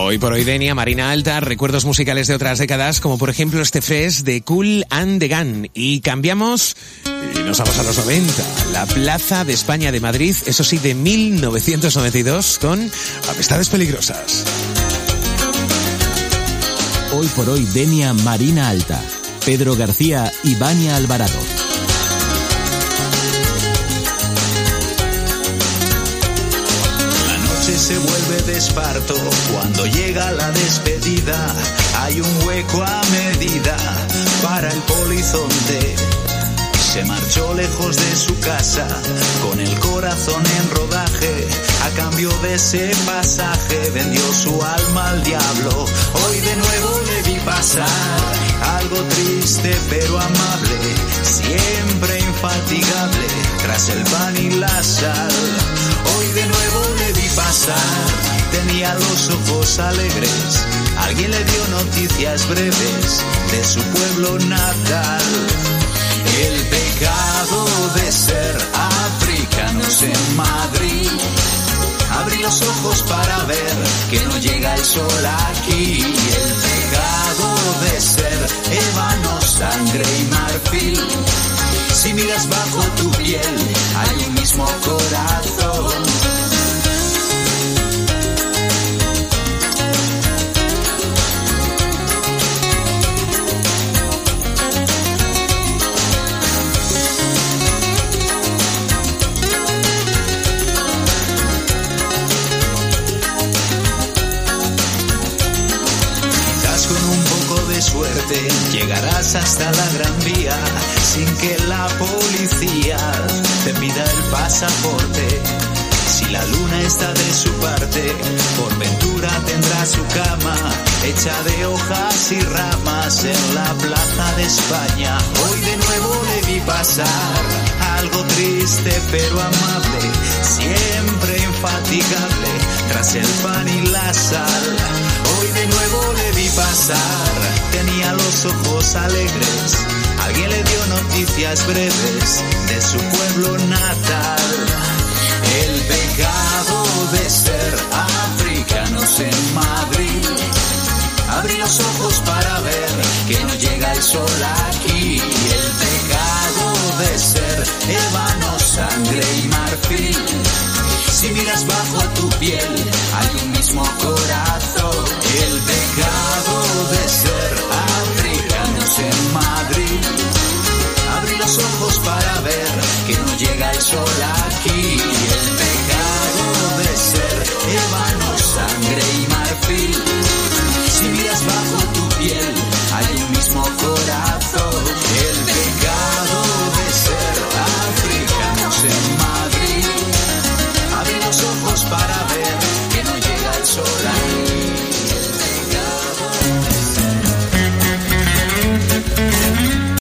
Hoy por hoy, Denia, Marina Alta, recuerdos musicales de otras décadas, como por ejemplo este Fresh de Kool and the Gang. Y cambiamos y nos vamos a los 90. La Plaza de España de Madrid, eso sí, de 1992, con Amistades Peligrosas. Hoy por hoy, Denia, Marina Alta, Pedro García y Vania Alvarado. Se vuelve de esparto cuando llega la despedida. Hay un hueco a medida para el polizonte. Se marchó lejos de su casa con el corazón en rodaje. A cambio de ese pasaje vendió su alma al diablo. Hoy de nuevo le vi pasar, algo triste pero amable, siempre infatigable tras el pan y la sal. Hoy de nuevo le vi pasar, tenía los ojos alegres. Alguien le dio noticias breves de su pueblo natal. El pecado de ser africanos en Madrid. Abrí los ojos para ver que no llega el sol aquí. El pecado de ser ébano, sangre y marfil. Si miras bajo tu piel hay un mismo corazón. Suerte, llegarás hasta la Gran Vía sin que la policía te pida el pasaporte. Si la luna está de su parte, por ventura tendrá su cama hecha de hojas y ramas en la Plaza de España. Hoy de nuevo le vi pasar, algo triste pero amable, siempre infatigable tras el pan y la sal. Hoy de nuevo le vi pasar, tenía los ojos alegres. Alguien le dio noticias breves de su pueblo natal. El pecado de ser africanos en Madrid. Abrí los ojos para ver que no llega el sol aquí. El pecado de ser ébano, sangre y marfil. Si miras bajo tu piel hay un mismo corazón. El pecado de ser africanos en Madrid.